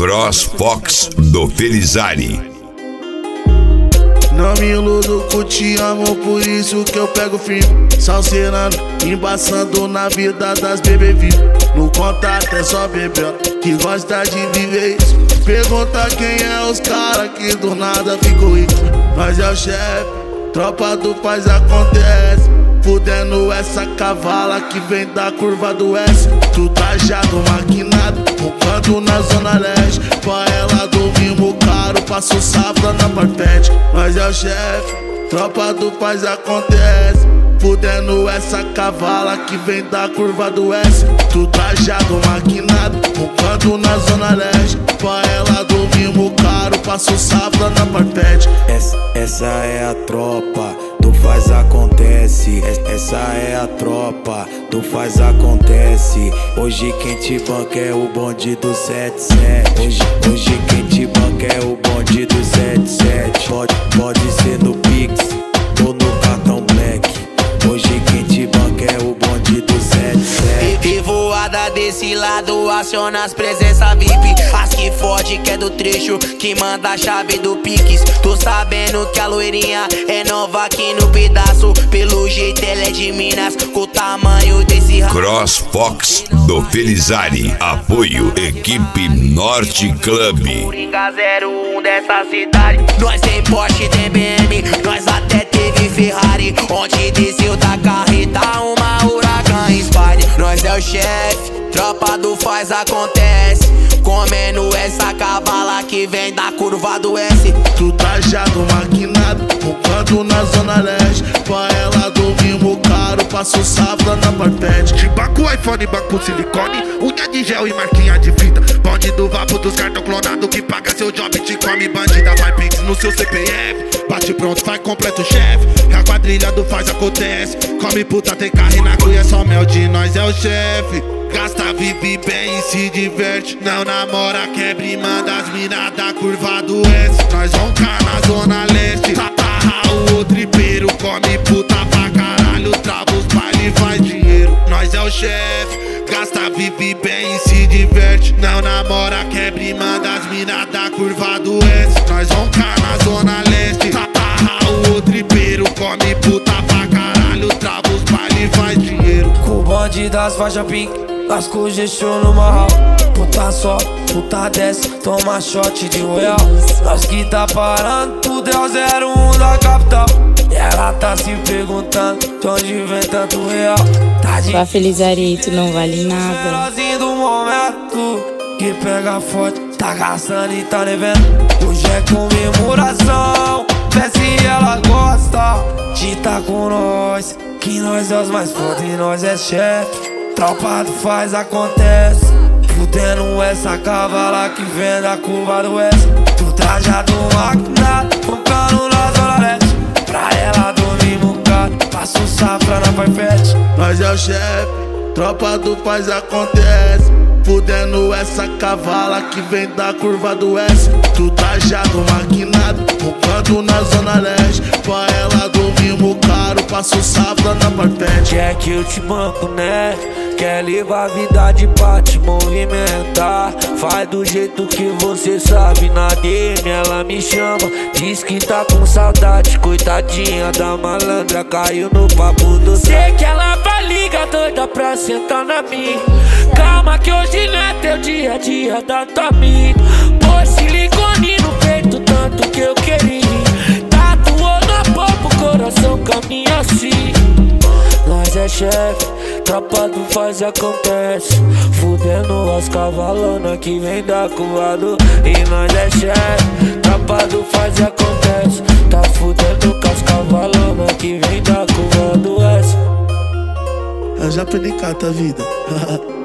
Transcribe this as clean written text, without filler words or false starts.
Cross Fox do Felizari. Não me iludo com te amo, por isso que eu pego firme. Salseirando, embaçando na vida das bebê vivo. No contato é só bebê que gosta de viver isso. Pergunta quem é os cara que do nada ficou rico. Nós é o chefe, tropa do faz acontece. Fudendo essa cavala que vem da curva do S. Tu trajado, maquinado, roncando na zona leste. Pra ela dormimos caro, passo safra na parpete. Nós é o chefe, tropa do faz acontece. Fudendo essa cavala que vem da curva do S. Tu trajado, maquinado, roncando na zona leste. Pra ela dormimos caro, passo safra na parpete. Essa é a tropa do faz acontece. Essa é a tropa do faz acontece. Hoje quem te banca é o bonde do 77. Hoje quem te banca é o bonde do 77. Pode ser no Pix ou no cartão Black. Hoje quem te banca é o bonde do 77. E voada desse lado, aciona as presenças VIP. As que fode que é do trecho, que manda a chave do Pix. Tô sabendo que a loirinha é nova aqui no pedaço. Pelo jeito ela é de Minas, com o tamanho desse Cross Fox do Felizari. Apoio Equipe Norte Club. Coringa 01 dessa cidade. Nós tem Porsche, tem BM, nós até teve Ferrari. Onde desceu da carreta uma Huracan Spide. Nós é o chefe, tropa do faz acontece. Comendo essa cavala que vem da curva do S. Tu trajado, maquinado, roncando na zona leste. Pra ela dormimos caro, passo safra na parpete. De banco, iPhone, banco, silicone, unha de gel e marquinha de fita. Bonde do vapo dos cartão clonado que paga seu job, te come bandida. Vai Pix no seu CPF, bate pronto, faz completo chefe. É a quadrilha do faz acontece. Come puta, tem carro e na cruz é só mel de nós é o chefe. Gasta, vive bem e se diverte. Não namora, quebra e manda as mina da curva do S. Nós vamos cá na zona leste. Tatarra o tripeiro, come puta pra caralho. Trava os baile e faz dinheiro. Nós é o chefe. Gasta, vive bem e se diverte. Não namora, quebra e manda as mina da curva do S. Nós vamos cá na zona leste. Tatarra o tripeiro, come puta pra caralho. Trava os baile e faz dinheiro. Com o bonde das faixas pink, lasco gestou no marral. Puta só, puta desce, toma shot de royal. Nós que tá parando, tudo é o 01 da capital. E ela tá se perguntando de onde vem tanto real. Tá de Só Felizari, tu não vale nada. Menorzinho do momento, que pega forte, tá gastando e tá devendo. Hoje é comemoração, vê se ela gosta de tá com nós. Que nós é os mais foda e nós é chefe. Tropa do faz acontece. Fudendo essa cavala que vem da curva do S. Tu trajado maquinado, roncando na zona leste. Pra ela dormimos caro, passo safra na parpete. Nós é o chefe, tropa do faz acontece. Fudendo essa cavala que vem da curva do S. Tu trajado, maquinado, roncando na zona leste. Pra ela dormimos caro, passo safra na parpete. Quer que eu te banco, né? Quer levar a vida de pra te movimentar. Faz do jeito que você sabe. Na DM ela me chama, diz que tá com saudade. Coitadinha da malandra, caiu no papo do sei que ela vai ligar doida pra sentar na minha. Calma que hoje não é teu dia a dia da tua amiga. Pôs silicone no peito tanto que eu queria. Tatuou na popa o coração caminha assim. Nós é chefe, tropa do faz acontece. Fudendo as cavalonas que vem da curva do. E nós é chefe, tropa do faz acontece. Tá fudendo com as cavalonas que vem da curva do S. Eu já aprendi carta a vida.